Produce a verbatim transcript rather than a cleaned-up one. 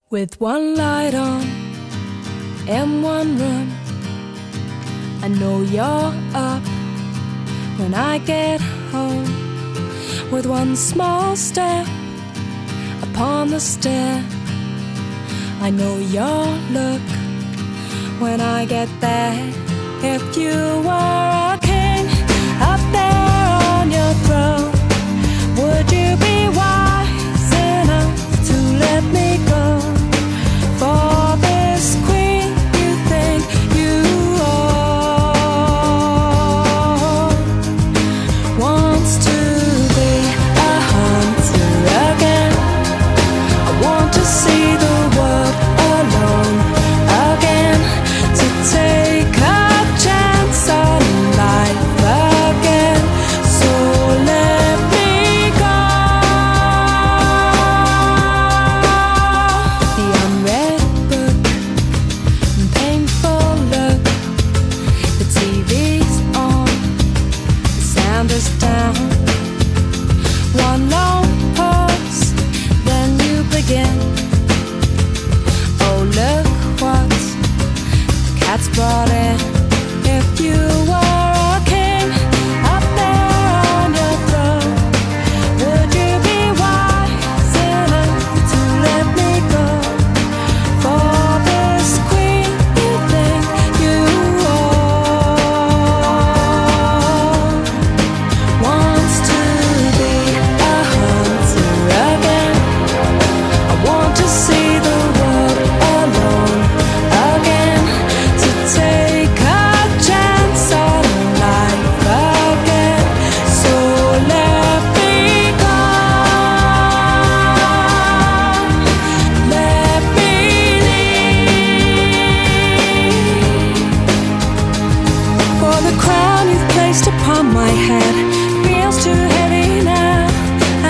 With one light on in one room, I know you're up when I get home. With one small step upon the stair, I know your look when I get there. If you were a king up there on your throne, would you be wise enough to let me go? For this queen you think you own wants to be a hunter again. I want to see the world alone again, to take a chance on life again. So let me go. The unread book and painful look, the T V's on, the sound is down. One long pause, then you begin. Oh, look what the cat's brought in. If you were a king up there on your throne, would you be wise enough to let me go? For this queen you think you own wants to be a hunter again. I want to see the world alone again, to take a chance on life again. So let me go. Let me leave. For the crown you've placed upon my head feels too heavy